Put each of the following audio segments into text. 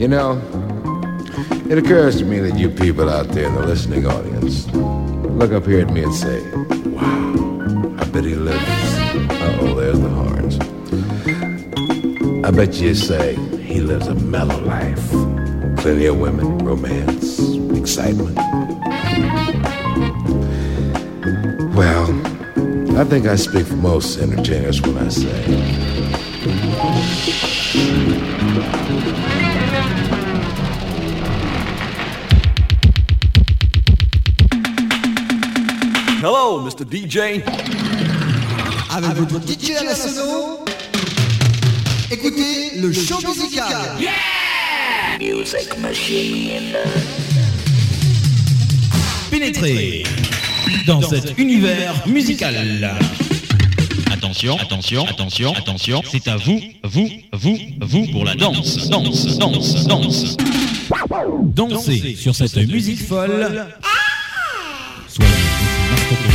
You know, it occurs to me that you people out there in the listening audience look up here at me and say, wow, I bet he lives. Uh-oh, there's the horns. I bet you say he lives a mellow life. Plenty of women, romance, excitement. Well, I think I speak for most entertainers when I say, hello, Mr. DJ. Avec votre DJ à la saison, écoutez le show musical. Yeah! Music Machine. Pénétrez dans cet univers musical. Attention, attention, attention, attention, c'est à vous pour la danse, danse, danse, danse. Dansez sur cette musique folle. Soyez marteau.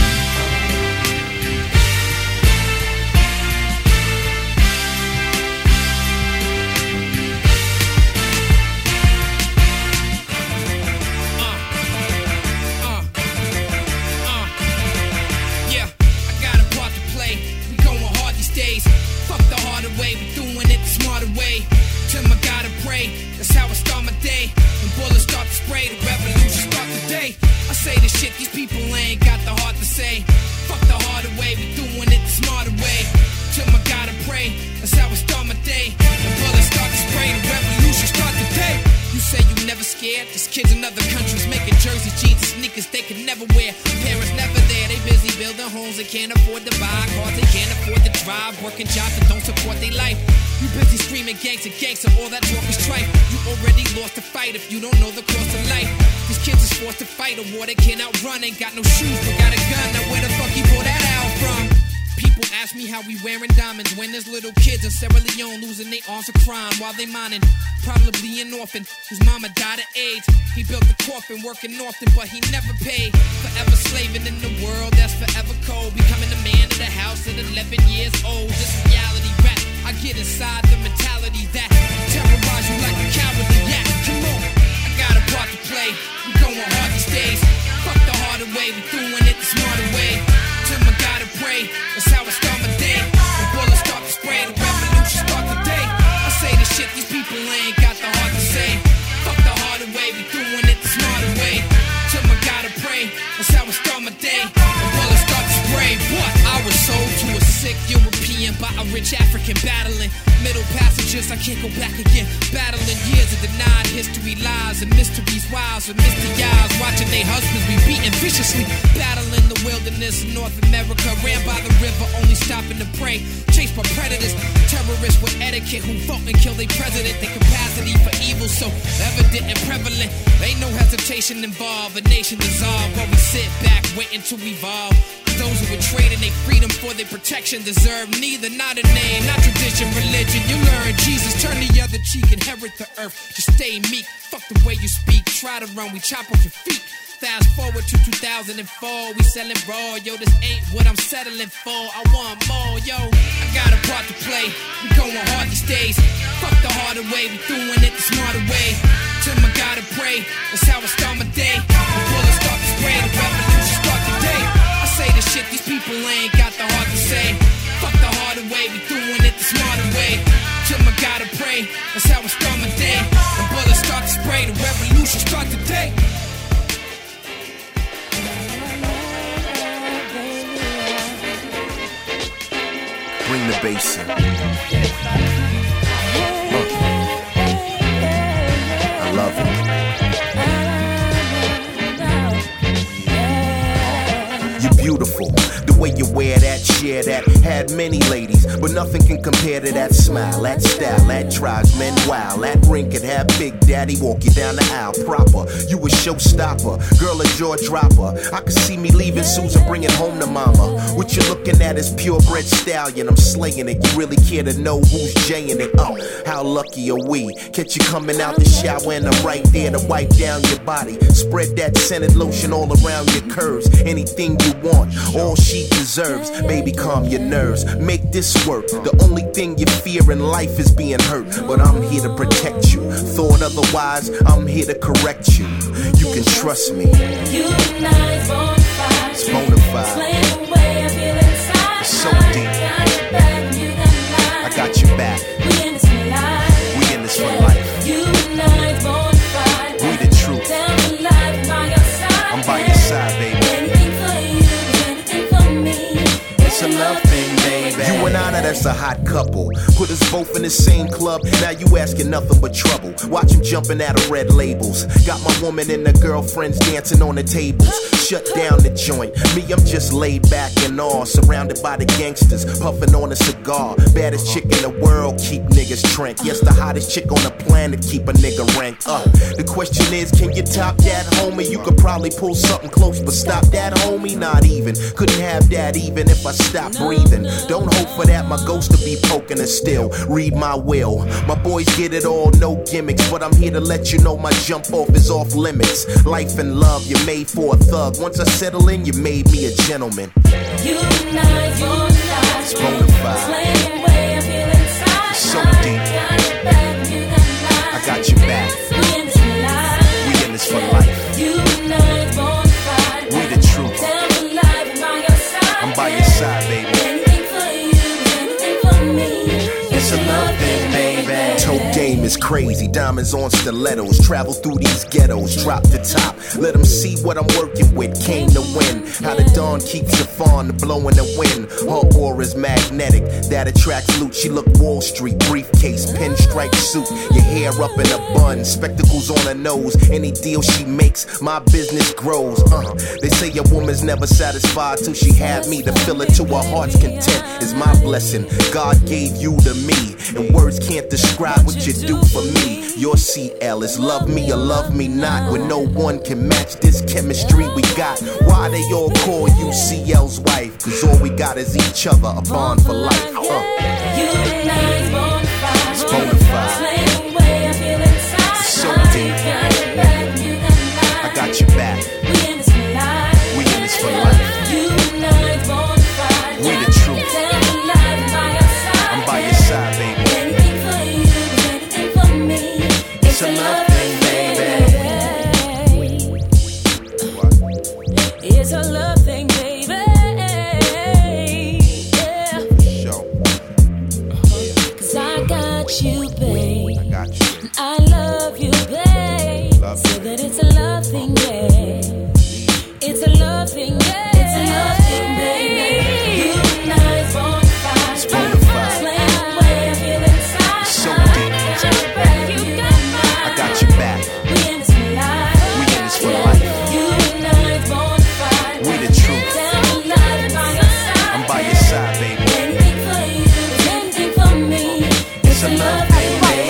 This kids in other countries making jersey jeans and sneakers they can never wear. Parents never there, they busy building homes they can't afford to buy. Cars they can't afford to drive, working jobs that don't support their life. You busy screaming gangster, gangster, all that talk is tripe. You already lost the fight if you don't know the cost of life. These kids is forced to fight a war they can't outrun. Ain't got no shoes but got a gun, now where the fuck he pull that out from? People ask me how we wearing diamonds when there's little kids in Sierra Leone losing their arms to crime while they mining. Probably an orphan whose mama died of AIDS. He built the coffin working often but he never paid. Forever slaving in the world that's forever cold. Becoming the man of the house at 11 years old. This reality rap, I get inside the mentality that terrorize you like a cowardly yak. Come on, I got a part to play. We going hard these days. Fuck the harder way, we doing it the smarter way. Till I gotta pray, that's how I start my day. When bullets start to spray, the revolution start today. I say the shit these people ain't got the heart to say. Fuck the harder way, we doing it the smarter way. Till I gotta pray, that's how I start my day. When bullets start to spray, what? I was sold to a sick European by a rich African battling middle passages, I can't go back again. Battling years of denied history, lies and mysteries, wives with misty eyes, watching their husbands be beaten viciously. Battling the wilderness in North America, ran by the river, only stopping to pray. Chased by predators, terrorists with etiquette who vote and kill their president. Their capacity for evil so evident and prevalent. Ain't no hesitation involved, a nation dissolved while we sit back waiting to evolve. Those who were trading their freedom for their protection deserve neither, not a name, not tradition, religion. You learn Jesus, turn the other cheek, inherit the earth. Just stay meek, fuck the way you speak. Try to run, we chop off your feet. Fast forward to 2004, we selling raw. Yo, this ain't what I'm settling for. I want more, yo. I got a part to play. We going hard these days. Fuck the harder way, we doing it the smarter way. Till I gotta pray, that's how I start my day. The bullets start to spray, the revolution start today. I say the shit these people ain't got the heart to say. Fuck the harder way, we doing it the smarter way. Till I gotta pray, that's how I start my day. The bullets start to spray, the revolution start today. Bring the bass in. I love it. You're beautiful. The way you wear that, share that, had many ladies, but nothing can compare to that smile, that style, that drives men wild. That ring could have Big Daddy walk you down the aisle proper. You a showstopper, girl a jaw dropper. I could see me leaving Susan, bringing home to mama. What you're looking at is purebred stallion. I'm slaying it. You really care to know who's jaying it? Oh, how lucky are we? Catch you coming out the shower and I'm right there to wipe down your body. Spread that scented lotion all around your curves. Anything you want, all she deserves. serves. Baby, calm your nerves, make this work. The only thing you fear in life is being hurt, but I'm here to protect you. Thought otherwise, I'm here to correct you. You can trust me. You and I is bona fide. It's bona fide. Explain the way I feel inside. It's so deep. I got your back. We in this for life. We in this for life. You and I is bona fide. We the truth. Tell me life by your side. I'm by your side, baby. Anything for you, anything for me. It's a love thing, baby. You and I, now that's a hot couple. Put us both in the same club. Now you asking nothing but trouble. Watch him jumping out of red labels. Got my woman and the girlfriends dancing on the tables. Shut down the joint. Me, I'm just laid back and all, surrounded by the gangsters, puffing on a cigar. Baddest chick in the world, keep niggas trank. Yes, the hottest chick on the planet, keep a nigga ranked. The question is, can you top that, homie? You could probably pull something close, but stop that, homie? Not even. Couldn't have that even if I stopped breathing. Don't hope for that, my ghost to be poking and still. Read my will. My boys get it all, no gimmicks, but I'm here to let you know my jump off is off limits. Life and love, you're made for a thug. Once I settle in, you made me a gentleman. You and I is bona fide. It's bona fide. Explain the way I feel inside. It's so deep. I got your back. We in this for life. We in this for life. You and I is bona fide. We the truth. Tell me life by your side. I'm by your side, baby. Anything for you, anything for me. It's a love thing, baby. Toe game is crazy, diamonds on stilettos. Travel through these ghettos, drop the top. Let them see what I'm working with, came to win. How the dawn keeps the fawn blowing the wind. Her aura's magnetic, that attracts loot. She look Wall Street, briefcase, pinstripe suit. Your hair up in a bun, spectacles on her nose. Any deal she makes, my business grows. They say a woman's never satisfied till she had me. To fill it to her heart's content is my blessing. God gave you to me, and words can't describe what you do for me. Your CL is love me or love me not, when no one can match this chemistry we got. Why they all call you CL's wife? Cause all we got is each other, a bond for life. You and I is bona fide. It's bona fide. Explain the way I feel inside. It's so deep. I got your back. We in this for life. We in this for life. You and I is bona fide. We the truth. Tell me life by your side. I'm by your side, baby. Anything for you, anything for me. It's a love thing, baby. It's a love thing, baby. Yeah. Show. 'Cause I got you, babe. I got you. I love you, babe. Love So that it's a love thing, yeah. It's a love thing, yeah. It's a love thing, baby. You and I is bona fide. It's bona fide. Explain the way I feel inside. So deep. I got your back. We in this for life. We in this for life. You and I is bona fide. We the truth. Tell me life by your side. I'm by your side, baby. Anything for you, anything for me. It's a love thing, baby.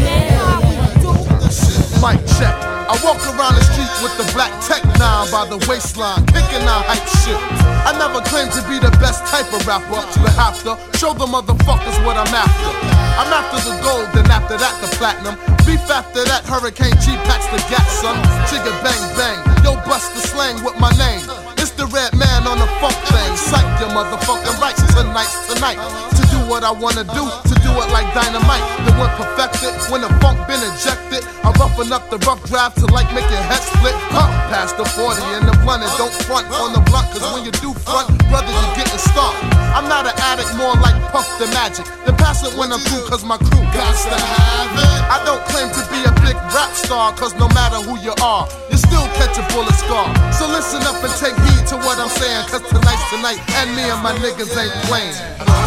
Mic check. I walk around the street with the black Tech 9 by the waistline, kicking out hype shit. I never claimed to be the best type of rapper, but have to show the motherfuckers what I'm after. I'm after the gold, then after that the platinum. Beef after that, Hurricane G packs the gat, son. Chigga bang bang, yo bust the slang with my name. It's the red man on the funk thing. Psych your motherfucking rights tonight's tonight. To do what I wanna do, to do it like dynamite. The one perfected, when the funk been ejected. I roughen up the rough draft to like make your head split. Past the 40 and the blunt, and don't front on the blunt. Cause when you do front, brother, you getting stomped. I'm not an addict, more like Puff the Magic. Then pass it when I'm through, cause my crew got to have it. I don't claim to be a big rap star, cause no matter who you are, you still catch a bullet scar. So listen up and take heed to what I'm saying, cause tonight's tonight, and me and my niggas ain't playing.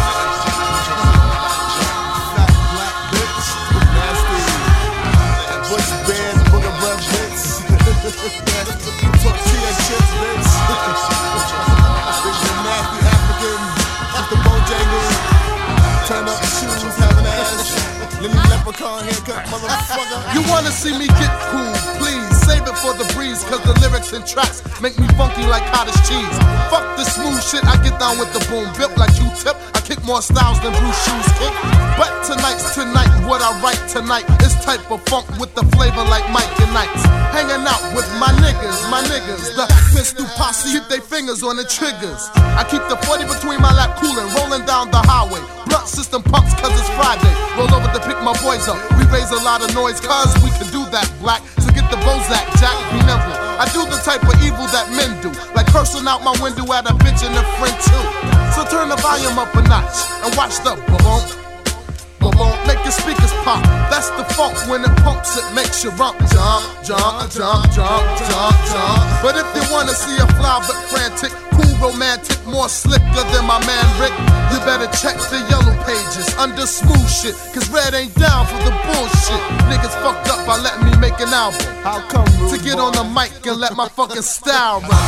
You wanna see me get cool, please save it for the breeze, cause the lyrics and tracks make me funky like cottage cheese. Fuck this smooth shit, I get down with the boom. Built like Q-tip, I kick more styles than Bruce Shoes kick. But tonight's tonight, what I write tonight is type of funk with the flavor like Mike and Knights. Hanging out with my niggas, the pistol posse, keep their fingers on the triggers. I keep the 40 between my lap coolin', rolling down the highway. Blunt system pumps cause it's Friday. Roll over to pick my boys up. We raise a lot of noise cause we can do that, black. So get the Bozak, Jack, be nimble. I do the type of evil that men do, like cursing out my window at a bitch and a friend too. So turn the volume up a notch and watch the boom, boom, make your speakers pop. That's the funk when it pumps, it makes you rump, jump, jump, jump, jump, jump, jump. But if you wanna see a fly but frantic, cool, romantic, more slicker than my man Rick, you better check the yellow pages under smooth shit, cause Red ain't down for the bullshit. Niggas fucked up by letting me make an album. How come, to get on the mic and let my fucking style run.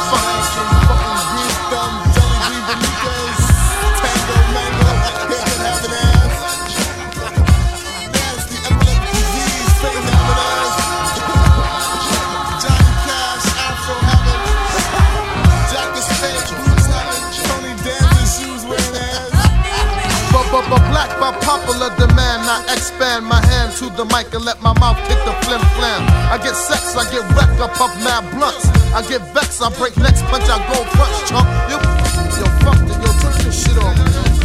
But black by popular demand, I expand my hand to the mic and let my mouth kick the flim flam. I get sex, I get wrecked, I puff mad blunts. I get vexed, I break necks, punch, I go front, chump. Yo, fuck it, yo, turn this shit off.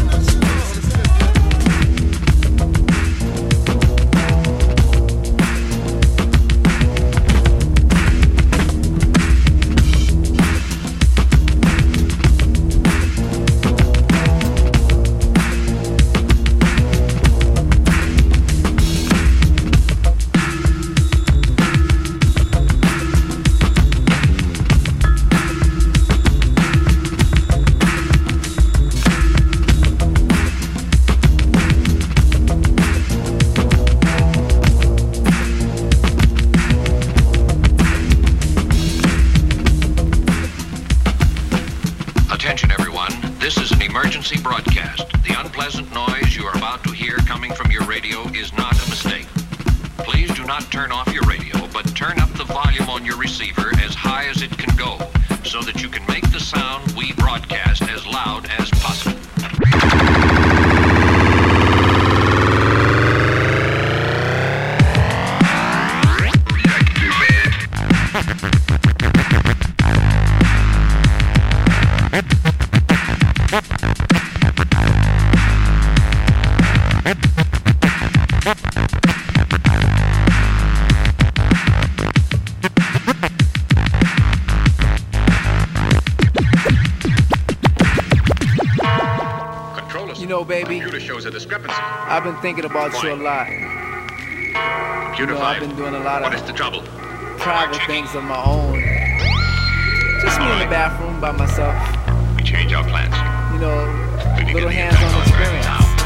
Broadcast. The unpleasant noise you are about to hear coming from your radio is not a mistake. Please do not turn off your radio, but turn up the volume on your receiver as high as it can go, so that you can make the sound we broadcast as loud as possible. Baby, computer shows a discrepancy. I've been thinking about you a lot. Computer I've been doing a lot of private things of my own. Just me in the bathroom by myself. We change our plans. You know, little hands-on experience.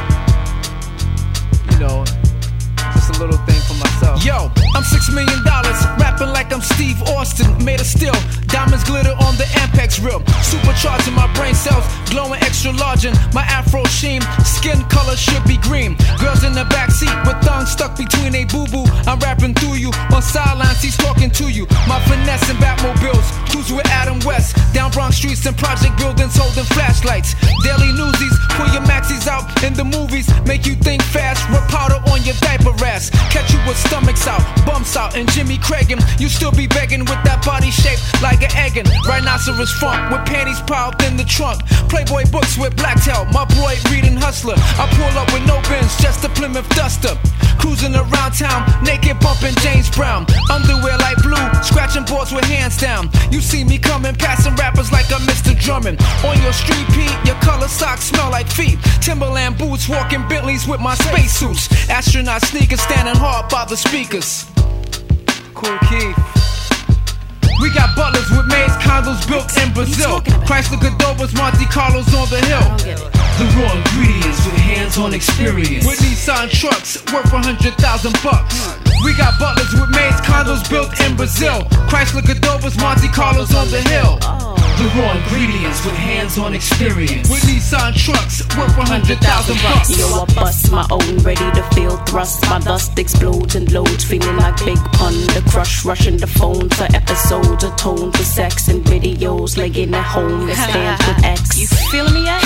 You know, just a little thing for myself. Yo, I'm $6 million, rapping like I'm Steve Austin, made of steel. Diamonds glitter on the Ampex reel, supercharging my brain cells, glowing extra large in my afro sheen. Skin color should be green. Girls in the backseat with thongs stuck between a boo-boo. I'm rapping through you, on sidelines he's talking to you. My finesse and Batmobiles, cruise with Adam West, down Bronx streets and project buildings holding flashlights. Daily newsies, pull your maxis out in the movies, make you think fast, rub powder on your diaper ass. Catch you with stomachs out, bumps out, and Jimmy Craigin. You still be begging with that body shape like an eggin'. Rhinoceros front with panties piled in the trunk. Playboy books with black tail, my boy reading Hustler. I pull up with no bins, just a Plymouth Duster. Cruising around town, naked bumping James Brown. Underwear like blue, scratching boards with hands down. You see me coming, passing rappers like I'm Mr. Drummond. On your street Pete, your color socks smell like feet. Timberland boots, walking Bentleys with my spacesuits. Astronaut sneakers standing hard by the speakers. Cool Keith. We got butlers with maids, condos built in Brazil. Chrysler Godovas, Monte Carlos on the hill. The raw ingredients with hands-on experience. With Nissan trucks worth $100,000. We got butlers with maids, condos built in Brazil. Chrysler Godovas, Monte Carlos on the hill. The raw ingredients with hands-on experience. With Nissan trucks worth $100,000. Yo, I bust my own, ready to feel thrust. My dust explodes and loads, feeling like Big Pun. The crush, rushing the phone for episodes, atone for sex and videos. Laying at home, let's dance with X. You feeling me yet?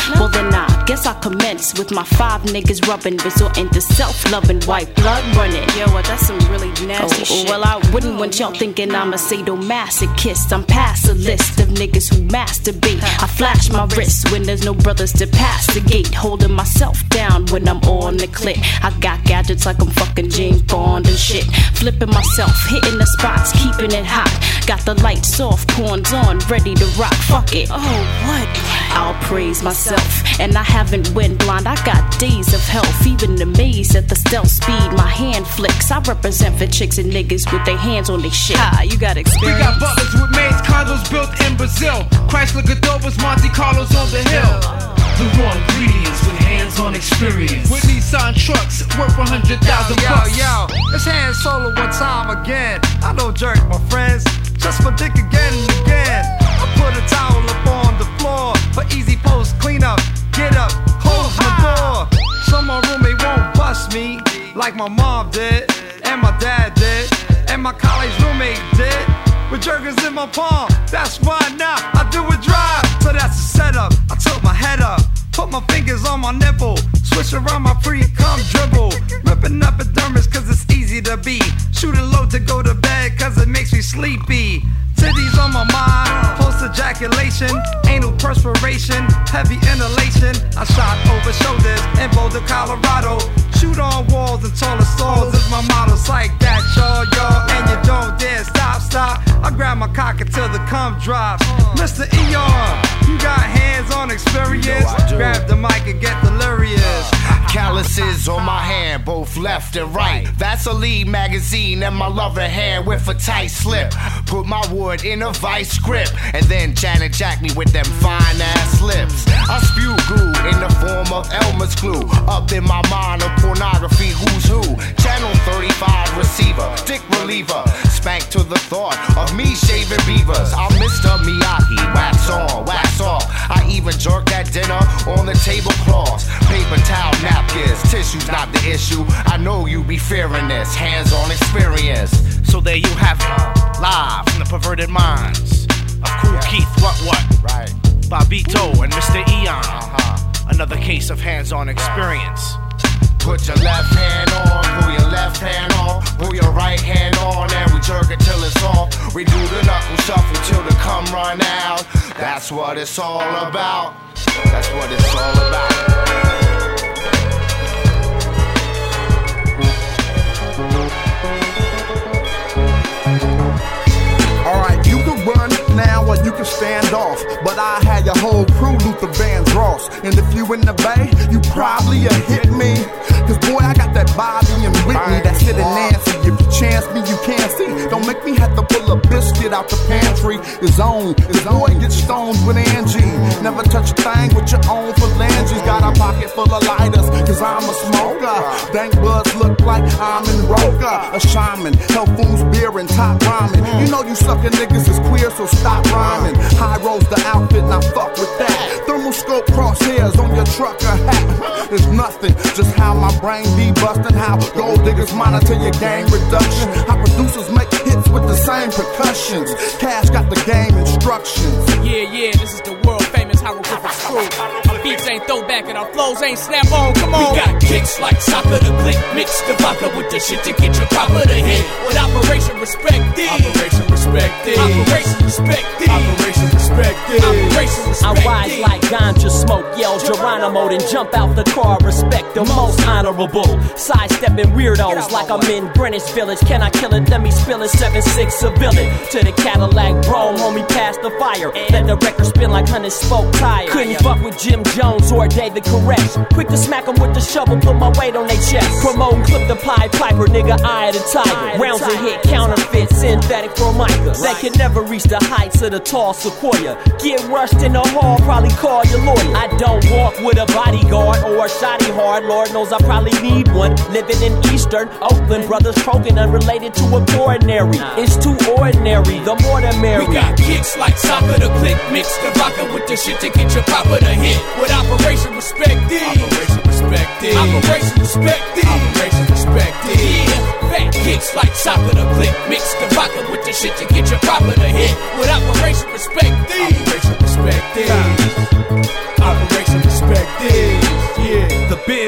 Well then I guess I commence with my 5 niggas rubbing, resorting to self-loving, white blood running. Yo, well, that's some really nasty shit. Well, I wouldn't want y'all thinking I'm a sadomasochist. I'm past a list of niggas who masturbate. I flash my wrist when there's no brothers to pass the gate, holding myself down when I'm on the clit. I got gadgets like I'm fucking James Bond and shit. Flipping myself, hitting the spots, keeping it hot. Got the lights off, corns on, ready to rock. Fuck it. Oh, what? I'll praise myself, and I haven't went blind. I got days of health, even amazed at the stealth speed my hand flicks. I represent for chicks and niggas with their hands on their shit. Ah, you got experience. We got butlers with maids, condos built in Brazil. Chrysler Godovas, Monte Carlos on the hill. The raw ingredients with hands-on experience. With Nissan trucks worth 100,000 bucks. Yo, it's hand solo one time again. I don't jerk my friends, just for dick again and again. I put a towel up on the floor for easy post cleanup. Get up, close my door, so my roommate won't bust me like my mom did, and my dad did, and my college roommate did. With jerkers in my palm, that's why now I do it dry. So that's the setup. I tilt my head up, put my fingers on my nipple, switch around my pre-cum dribble, ripping up epidermis cause it's easy to be, shooting low to go to bed cause it makes me sleepy. Titties on my mind, post ejaculation, anal perspiration, heavy inhalation. I shot over shoulders in Boulder, Colorado. Shoot on walls and taller stalls is my motto. Like that, y'all, and you don't dare stop. I grab my cock until the cum drops. Mr. ER, you got hands-on experience. Grab the mic and get delirious. Calluses on my hand, both left and right. Vaseline magazine and my loving hand with a tight slip. Put my wood in a vice grip, and then Janet Jack me with them fine ass lips. I spew glue in the form of Elmer's glue. Up in my mind of pornography, who's who? Channel 35 receiver, dick reliever. Spank to the thought of me shaving beavers. I'm Mr. Miyagi, wax on, wax off. I even jerk that dinner on the tablecloths. Paper towel, napkins, tissues not the issue. I know you be fearing this, hands-on experience. So there you have it, live from the perverted minds of Cool Keith, what? Right. Bobito and Mr. Eon. Another case of hands-on experience. Put your left hand on, pull your left hand off, pull your right hand on, and we jerk it till it's off. We do the knuckle shuffle till the cum run out. That's what it's all about. That's what it's all about. Alright, you can run now or you can stand off, but I had your whole crew Luther Vandross. And if you in the Bay, you probably a hit me. Cause boy, I got that Bobby and Whitney, that shit and Nancy. If you chance me, you can't see. Don't make me have to pull a biscuit out the pantry. His own, his boy get stoned with Angie. Never touch a thing with your own phalanges. Got a pocket full of lighters, cause I'm a smoker. Dank buds look like I'm in Roca. A shaman, health foods, beer and top rhyming. You know you suckin' niggas is queer, so stop rhyming. High rolls the outfit, now fuck with that. Thermoscope crosshairs on your trucker hat. It's nothing, just how my brain be bustin'. How gold diggers monitor your gang reduction. How producers make hits with the same percussions. Cash got the game instructions. Yeah, this is the world famous hieroglyphics crew. Our beats ain't throwback and our flows ain't snap on. Come on. We got kicks like soccer to click, mix the vodka with the shit to get you proper to hit. With Operation Respected. Operation Respected. Operation Respected. Operation Respected. Operation Respected. I rise like ganja smoke, yell Geronimo, then jump out the car, respect the most honorable. Sidestepping weirdos like I'm in Greenwich Village. Can I kill it? Let me spill it. 7-6 civilian to the Cadillac Bro, homie, pass the fire. Let the record spin like 100-spoke tire. Couldn't fuck with Jim Jones or David Koresh. Quick to smack them with the shovel, put my weight on their chest. Promoting clip the Pied Piper, nigga, eye of the tiger. Rounds a hit, counterfeit, synthetic formica. That can never reach the heights of the tall sequoia. Get rushed in the hall, probably call your lawyer. I don't walk with a bodyguard or a shoddy hard. Lord knows I probably need one. Living in Eastern Oakland, brothers croaking unrelated to a coronary. It's too ordinary, the more the merry. We got kicks like soccer to click, mix the vodka with the shit to get you proper to hit. With Operation Respected. Operation Respected. Operation Respected. Operation Respected. Yeah, fat kicks like soccer to click, mix the vodka with the shit to get you proper to hit. With Operation Respected. Operation Respected. Operation Respected.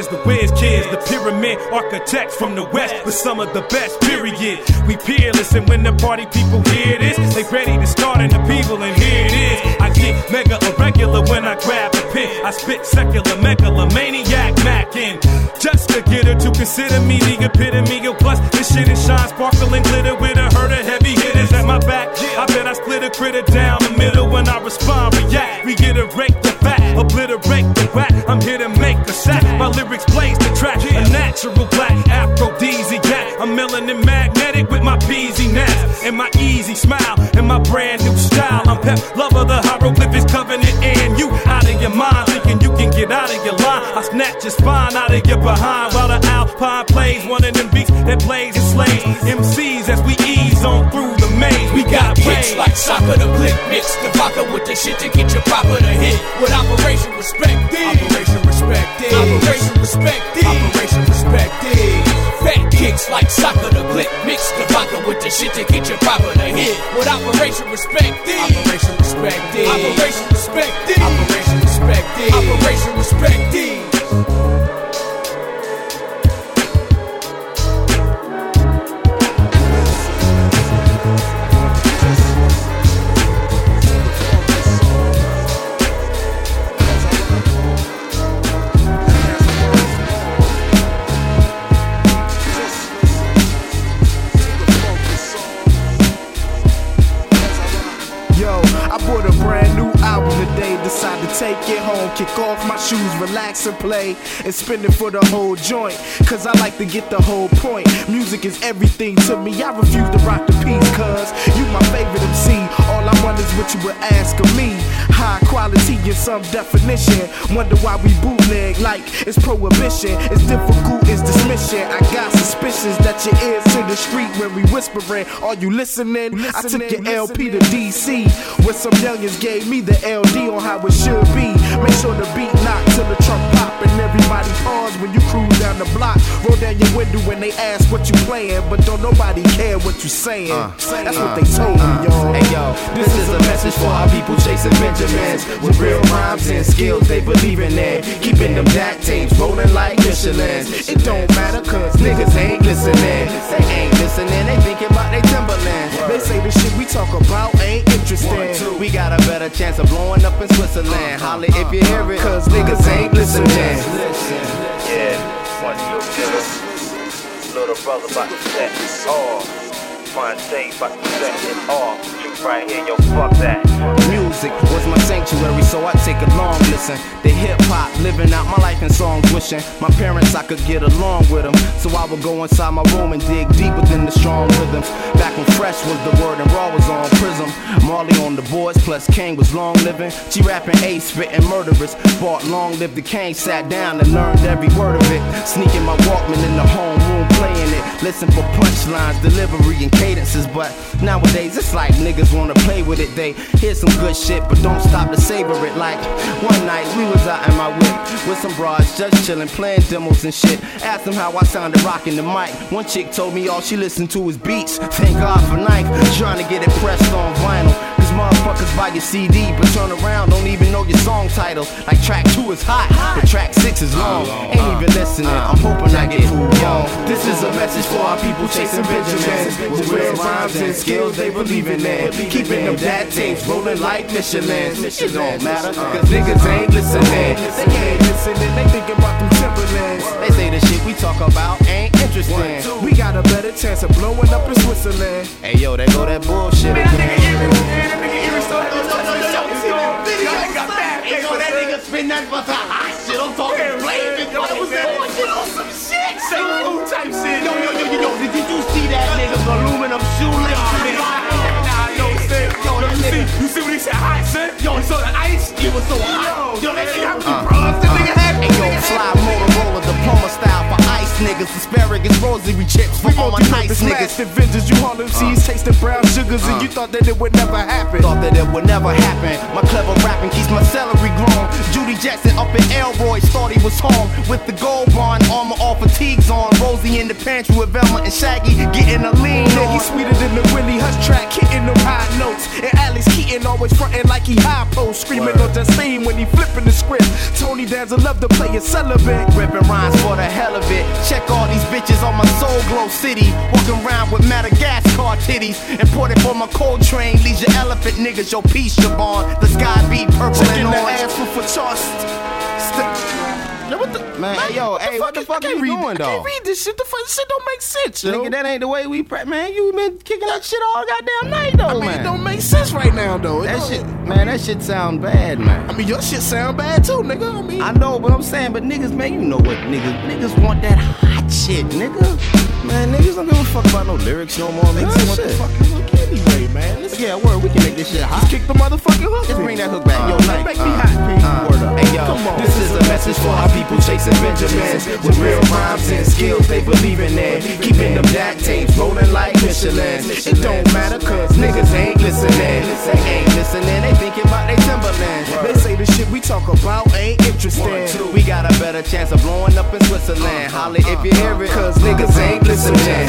is the whiz kids, the pyramid architects from the west with some of the best, period. We peerless, and when the party people hear this, they ready to start in the people, and here it is. I get mega irregular when I grab the pen. I spit secular megalomaniac mackin', just to get her to consider me the epitome of plus. This shit is shine, sparkle, and glitter with a herd of heavy hitters at my back. I bet I split a critter down the middle when I respond, react. Reiterate the fact, obliterate the rap. I'm here to make a sack. My lyrics blaze the track, a natural black aphrodisiac. I'm melanin magnetic with my peasiness and my easy smile and my brand new style. I'm pep, lover, the hieroglyphics, covenant, and you out of your mind, thinking you can get out of your line. I snatch your spine out of your behind while the Alpine plays one of them beats that plays and slays MCs as we ease on through the maze. We got hits like soccer, the blick mix, the vodka with the shit to get your proper to hit. With Operation Respect D. Operation Respect D. Operation Respect D. Operation Respect D. Fat kicks like soccer, the blick mix, the vodka with the shit to get your proper to hit. With Operation Respect D. Operation Respect D. Operation Respect D. Operation Respect D. Operation Respect D. Take it home, kick off my shoes, relax and play, and spin it for the whole joint. Cause I like to get the whole point. Music is everything to me. I refuse to rock the piece, cause you my favorite MC. All I want is what you would ask of me. High quality in some definition. Wonder why we bootleg like it's prohibition. It's difficult, it's dismission. I got suspicions that your ears to the street when we whispering. Are you listening? I took your LP to DC, where some youngins gave me the LD on how it should be. Make sure the beat knock till the truck pop and everybody pause when you cruise down the block. Roll down your window when they ask what you playing, but don't nobody care what you saying. That's what they told me, y'all. Hey yo, this is a message for our people chasing Benjamins with real rhymes and skills they believe in it. Keeping them DAC tapes rolling like Michelins. It don't matter cause niggas ain't listening. They ain't listening, they thinking about they Timberland. They say the shit we talk about ain't interesting. We got a better chance of blowing up in Switzerland. Holla if you hear it, cause niggas ain't listening. Yeah, one little brother about to set it off. Fontaine about to set it off. Right here, yo, fuck that. Music was my sanctuary, so I take a long listen. The hip-hop, living out my life in songs, wishing my parents I could get along with them. So I would go inside my room and dig deep within the strong rhythms. Back when Fresh was the word and Raw was on Prism. Marley on the boards, plus Kane was long living. She rapping Ace, spitting murderers. Bought Long Live the Kane, sat down and learned every word of it. Sneaking my Walkman in the homeroom, playing it. Listen for punchlines, delivery, and cadences. But nowadays it's like niggas wanna play with it. They hear some good shit, but don't stop to savor it. Like one night we was out in my whip with some broads just chillin', playing demos and shit. Asked them how I sounded rocking the mic. One chick told me all she listened to was beats. Thank God for Nike, trying to get it pressed on vinyl. Cause motherfuckers buy your CD, but turn around, don't even know your song title. Like track 2 is hot, but track 6 is long. Ain't even listening, I'm hoping I get fooled. Yo, this is a message for our people chasing Benjamins with real rhymes and skills they believe in it. Keeping them DAC tapes rolling like Michelins. It don't matter, cause niggas ain't listening. They ain't listening, they thinking about them Timberlands. They say the shit we talk about ain't interesting. We got a better chance of blowing up in Switzerland. Hey yo, there go that bullshit again. That nigga spin that but the hot shit. I'm talking flaming. Yo, was that bullshit on some shit? Say food type shit. Yo, did you see that nigga's aluminum shoelaces? You see what he said? Hot shit? Yo, so the ice, it was so hot. Yo, that nigga have some bros. That nigga had. Hey yo, fly Motorola diploma style for ice niggas. Asparagus, rosary chips for all my nice niggas. Vintage, you Harlem seas tasting brown sugars, and you thought that it would never happen. Thought that it would never happen. My clever rapping keeps my celery grown. Judy Jackson up in Elroy, thought he was home with the gold bond, armor all fatigues on. Rosie in the pantry with Velma and Shaggy getting a lean on. He's sweeter than the Willie Hutch track, hitting them high notes. And Alex Keaton hating, always frontin' like he high post, screaming on Justine when he flipping the script. Tony Danza love to play a celibate, ripping rhymes for the hell of it. Check all these bitches on my Soul Glow City, walking around with Madagascar titties, imported for my Coltrane. Leisure elephant niggas, yo peace, Jabon. The sky be purple and orange. Ass for trust. What the man? Hey, what the fuck you doing, though? I can't read this shit. The fuck shit don't make sense, yo. Nigga, that ain't the way we man. You been kicking that shit all goddamn night, though, man. It don't make sense right now, though. That shit sound bad, man. I mean, your shit sound bad too, nigga. I know, but I'm saying, but niggas, man, you know what, niggas want that hot shit, nigga. Man, niggas don't give a fuck about no lyrics no more, man. What the fuck you look anyway, man? Yeah, word, we can make this shit hot. Just kick the motherfucking hook. Just bring that hook back, yo, night. Make me hot, word up. Hey, yo, this is a message for our people chasing Benjamins with real rhymes and skills they believe in it. Keeping them jack tapes rolling like Michelin. It don't matter cause niggas ain't listening. They thinking about they Timberland. They say the shit we talk about ain't interesting. We got a better chance of blowing up in Switzerland. Holla if you hear it, cause niggas ain't listening.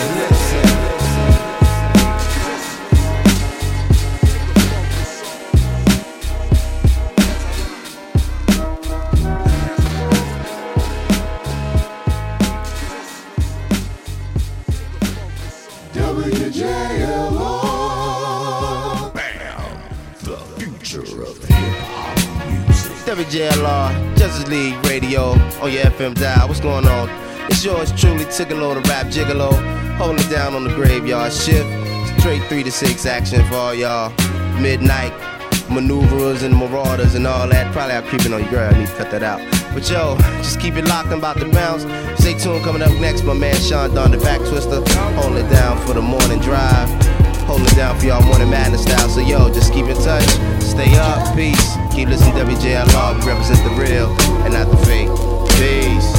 WJLR, bam, the future of hip-hop music. WJLR, Justice League Radio on your FM dial. What's going on? It's yours truly, Tigolo, the rap gigolo, holding it down on the graveyard shift. Straight 3 to 6 action for all y'all midnight maneuverers and marauders and all that. Probably out creeping on your girl, I need to cut that out. But yo, just keep it locked, I'm about to bounce. Stay tuned, coming up next, my man Sean Don, the back twister, holding it down for the morning drive, holding it down for y'all morning madness style. So yo, just keep in touch, stay up, peace. Keep listening to WJLR, we represent the real and not the fake. Peace.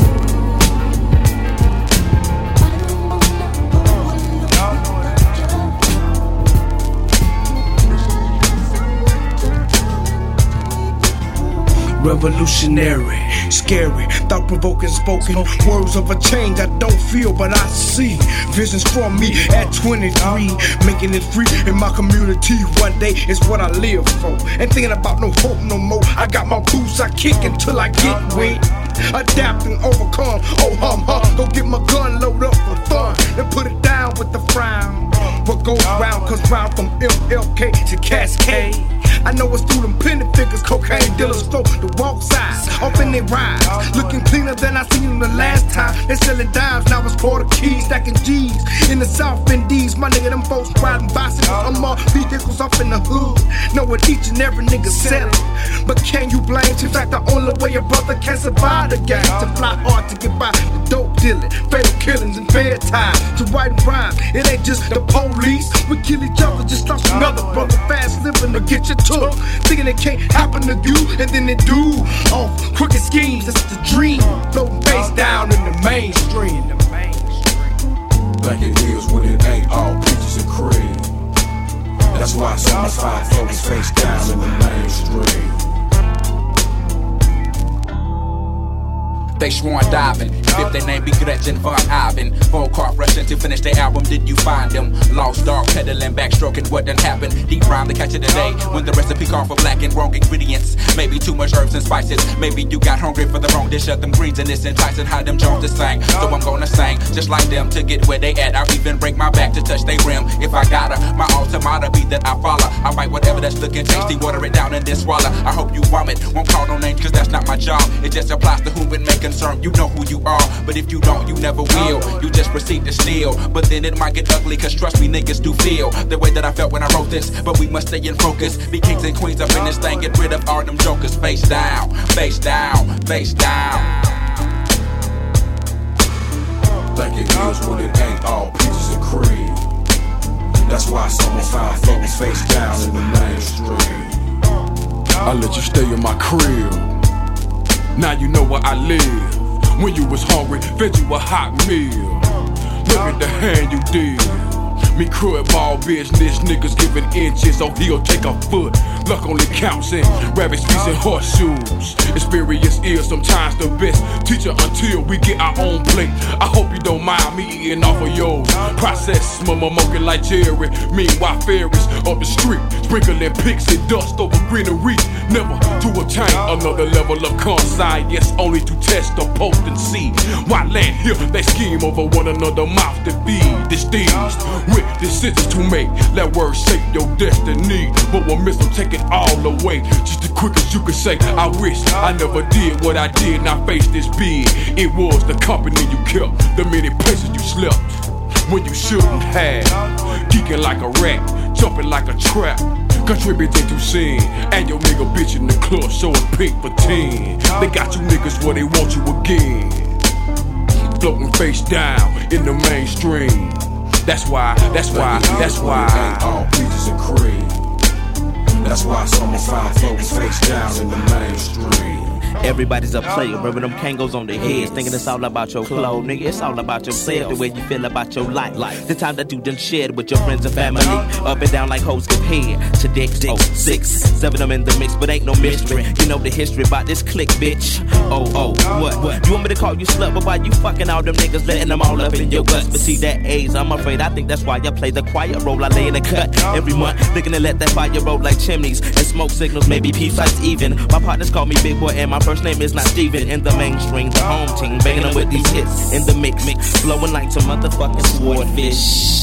Revolutionary, scary, thought-provoking, spoken words of a change I don't feel but I see. Visions from me at 23, making it free in my community. One day is what I live for. Ain't thinking about no hope no more. I got my boots, I kick until I get wet. Adapt and overcome, oh hum. Go get my gun, load up for fun, and put it down with the frown. What goes round comes round from MLK to Cascade. I know it's through them penny figures, cocaine dealers flow the walk sides, off in their rides, looking cleaner than I seen them the last time. They selling dimes, now it's quarter keys, stacking G's in the South Indies. My nigga, them folks riding bicycles, I'm all vehicles off in the hood. Know what each and every nigga selling, but can you blame? In fact, the only way a brother can survive the game to fly hard to get by the dope dealing, fatal killings and fair time to writing rhymes. It ain't just the police, we kill each other, just lost another brother fast living to get you took. Thinking it can't happen to you, and then it do. Oh, crooked schemes, that's the dream. Floating face down in the mainstream. Like it is when it ain't all peaches and cream. That's why some of my fine folks face down in the mainstream. They sworn diving. If their name be Gretchen Von Ivan. Full car rushing to finish their album. Did you find them? Lost dog peddling, backstroking. What done happened? Deep rhyme to catch it today. When the recipe called for black and wrong ingredients. Maybe too much herbs and spices. Maybe you got hungry for the wrong dish of them greens and it's enticing how them Jones to sing. So I'm gonna sing just like them to get where they at. I'll even break my back to touch they rim if I gotta. My automata be that I follow. I write whatever that's looking tasty, water it down and then swallow. I hope you vomit. Won't call no names cause that's not my job. It just applies to who it may concern. You know who you are, but if you don't, you never will. You just proceed to steal, but then it might get ugly, cause trust me, niggas do feel the way that I felt when I wrote this. But we must stay in focus, be kings and queens up in this thing. Get rid of all them jokers, face down, face down, face down. Like it is when it ain't all peaches and cream. That's why some of fine folks face down in the mainstream. I let you stay in my crib. Now you know where I live. When you was hungry, fed you a hot meal. Look at the hand you did. Me crud ball business, niggas giving inches, so he'll take a foot. luck only counts in rabbit feet and horseshoes. Experience is sometimes the best teacher until we get our own plate. I hope you don't mind me eating off of yours. Process monkey like Jerry. Meanwhile, fairies up the street, sprinkling pixie dust over greenery. Never to obtain another level of conscience, only to test the potency. Why land here? They scheme over one another, mouth to feed this thieves with decisions to make. Let words shape your destiny, but one miss them take it all away. Just as quick as you could say, I wish I never did what I did. Now face this bid. It was the company you kept, the many places you slept when you shouldn't have. Geeking like a rat, jumping like a trap, contributing to sin. And your nigga bitch in the club showing pink for 10. They got you niggas where they want you again, floating face down in the mainstream. That's why ain't all peaches and cream. That's why someone found floating face down in the mainstream. Everybody's a player, rubbing them Kangos on their heads, thinking it's all about your clothes, nigga. It's all about yourself, the way you feel about your life. The time that you done shared with your friends and family, up and down like hoes compared to dicks. 6, 7 of them in the mix, but ain't no mystery. You know the history about this clique, bitch. What? You want me to call you slut, but why you fucking all them niggas, letting them all up in your guts? But see that age, I'm afraid I think that's why I play the quiet role. I lay in the cut every month, looking to let that fire roll like chimneys and smoke signals, maybe peace sights even. My partners call me Big Boy and my first name is not Steven. In the mainstream, the home team, banging them with these hits in the mix, flowing like some motherfucking swordfish.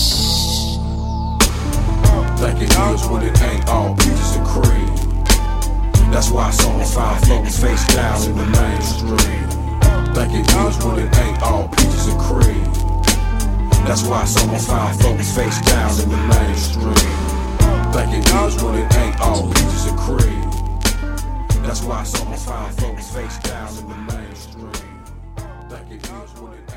Think it is when it ain't all peaches and cream. That's why someone found floating face down in the mainstream. Think it is when it ain't all peaches and cream. That's why someone found floating face down in the mainstream. Think it is when it ain't all peaches and cream. That's why someone found floating face down in the mainstream. Think it is when it